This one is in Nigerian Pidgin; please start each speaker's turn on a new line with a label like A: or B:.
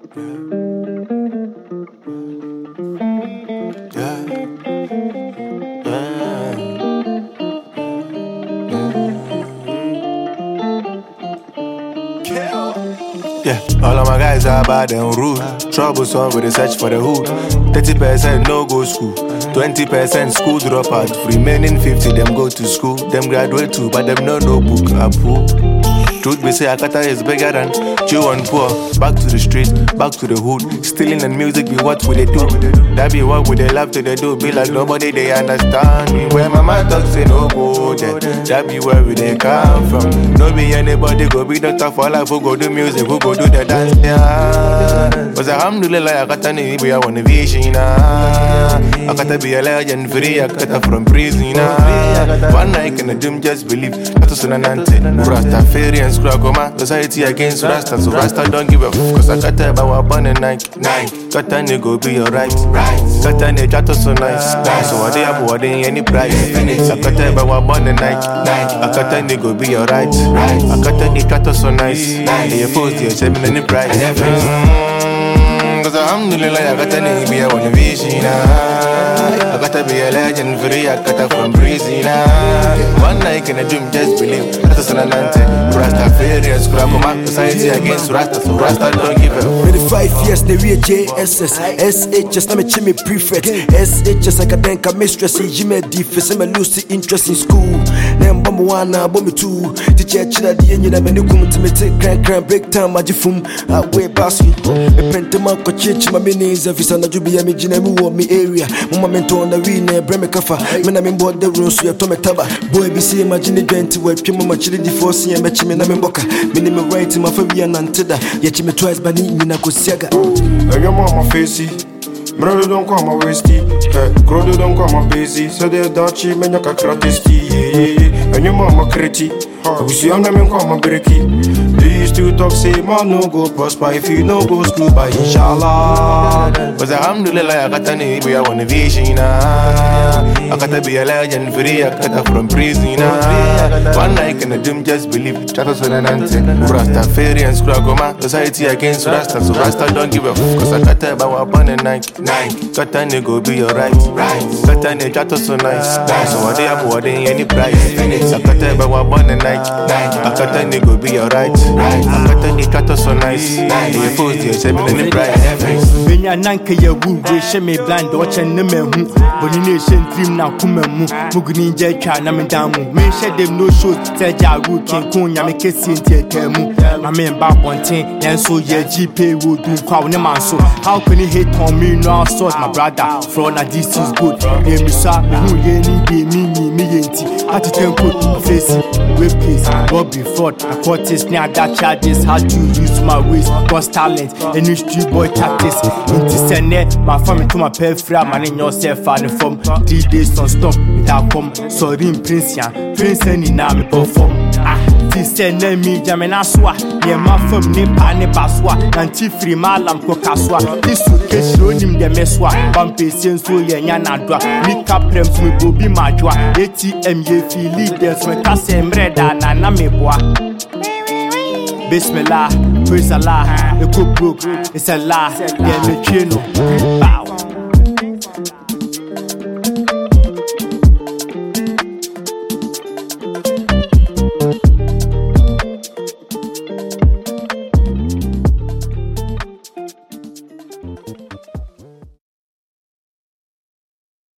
A: Yeah, all of my guys are bad and rude. Troublesome with the search for the hood. 30% no go school, 20% school dropout. Remaining 50 them go to school. Them graduate too, but them no book. Truth be say, Akata is bigger than Jew and poor. Back to the streets, back to the hood. Stealing and music be what would they do? That be what would they love to they do? Be like nobody they understand me. Where my man talks say no go there. That be where we they come from. No be anybody go be doctor for life. Who go do music, who go do the dance? Yeah. Cause alhamdulillah, Akata ni be a one vision. Akata be a legend free. Akata from prison. One night in the gym just believe. That's a sonanante. Rasta fairy and Scragoma, society against Rasta, so Rasta don't give a f. Cause I got tell about one and nine. Got a nigga be alright. Got a nigga so nice. So I dey have any price. I got tell about one and nine. I got a nigga be alright. I got a nigga so nice. They force you to me any price. Cause alhamdulillah, I got a nigga be a one vision. I gotta be a legend free. I gotta from prison. One night in a dream, just believe. That's a sonanante. Rasta fairy and Scragoma, society against Rasta, so Rasta don't give a
B: 25 years, they real JSS. SHS, na me chimney prefect. SHS, academic mistress. Jimmy defense, I'm lose interest in school. Then bomb one, bomb two. Teacher, chilla, the end, I'm new come to me take crank, break time, magifum. I wear basket. A pentama, coach, my minis, if it's an Ajubi, I'm in me area. Mama mentor on the arena, Bremekafa. When I'm in board the room, so you told me taba. Boy, be see, imagine the 20 where Pima chili force and match me, and I'm in Boca. Minimum right in my Fabian and Teda. Yet me twice, but in Nakosiaga.
C: I got my facey. Brother don't come my wasty. Crowd don't come my busy. So they're Dutchy, man, you can cratisti. And your mama criti. We see I'm not come my breaky. They used to talk, say, man, no go prosper if you no go school by inshallah.
A: Cause alhamdulillah, I got a nigga be a one vision. I gotta be a legend free. I gotta from prison. One night in the gym, just believe. Chato sonanante. Rasta fairy and Scragoma, society against Rasta, so Rasta don't give a f. Cause I got about one and nine. Got a nigga be alright. Got a nigga chato so nice. So I dey have any price. I got about one and nine. I got a nigga be alright. I got a nigga chato so nice. They force you to me any price.
D: Benya nanka ya wu, we she me blind, watch and no me hu. But in nation dream now come mu. Muguni jecha na me damu. Me share them no shows. Say ja wu king kunya me kesi ntemu. My man back one thing, then so yeah GP would do kwa ne man so. How can you hate on me now? Sort my brother, from a this is good. They me sa me who ye need me yenti. How to tell good face, rape case, robbery, fraud, a court is near that charges. How to use my ways, cause talent, any street boy tactics. Into send my family to my pay free, man in yourself and from 3 days on stop without come. Sorry in Prince and now me perform. This send me jamena swa, ye ma fam ne pa ne baswa, nanti free malam ko kaswa. This case show him the meswa, bampe senso ye nyana dwa. Mi kaprem me bobi majwa, ATM ye fili dance me kase mreda na me boa. Bismillah, praise Allah, the cook broke, it's a lie, yeah me chino, bow.
A: price.